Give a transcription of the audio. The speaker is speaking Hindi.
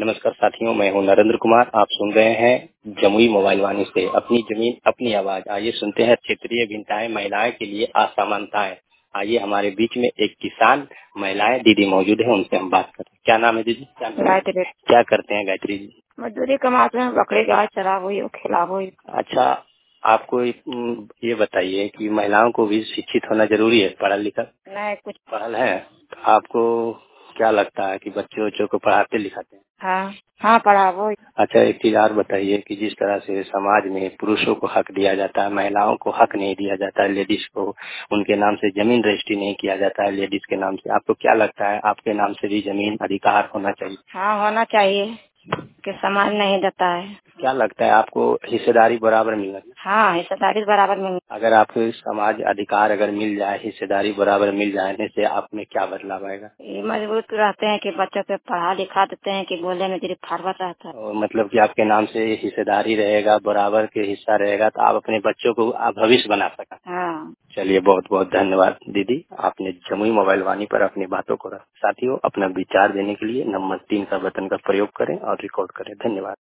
नमस्कार साथियों, मैं हूं नरेंद्र कुमार। आप सुन रहे हैं जमुई मोबाइल वाणी से अपनी जमीन अपनी आवाज। आइए सुनते हैं क्षेत्रीय भिन्नताएं महिलाएं के लिए असमानताएं। आइए हमारे बीच में एक किसान महिलाएं दीदी मौजूद है, उनसे हम बात करते हैं। क्या नाम है दीदी? गायत्री। क्या करते हैं गायत्री जी? मजदूरी कमाते हैं, बकरी गाय चरा हुई खिला हुई। अच्छा, आपको ये बताइए कि महिलाओं को भी शिक्षित होना जरूरी है, पढ़ा लिखा? नहीं, कुछ पढ़ल है। आपको क्या लगता है कि बच्चों को पढ़ाते लिखाते हैं? हाँ पढ़ा वो। अच्छा, एक चीज और बताइए कि जिस तरह से समाज में पुरुषों को हक दिया जाता है, महिलाओं को हक नहीं दिया जाता है, लेडीज को उनके नाम से जमीन रजिस्ट्री नहीं किया जाता है लेडीज के नाम से, आपको क्या लगता है आपके नाम से भी जमीन अधिकार होना चाहिए? हाँ होना चाहिए कि समाज नहीं देता है। क्या लगता है आपको हिस्सेदारी बराबर मिलना चाहिए? हाँ, हिस्सेदारी बराबर मिल। अगर आपको समाज अधिकार अगर मिल जाए, हिस्सेदारी बराबर मिल जाने से आप में क्या बदलाव आएगा? ये मजबूत रहते हैं कि बच्चों पे पढ़ा लिखा देते हैं कि बोलने में जरिए फरवत रहता है। और मतलब कि आपके नाम से हिस्सेदारी रहेगा, बराबर के हिस्सा रहेगा, तो आप अपने बच्चों को आप भविष्य बना सका। हाँ। चलिए, बहुत बहुत धन्यवाद दीदी, आपने जमुई मोबाइल वाणी पर अपनी बातों को रखा। साथियों, अपना विचार देने के लिए नंबर 3 का बटन का प्रयोग करें और रिकॉर्ड करें। धन्यवाद।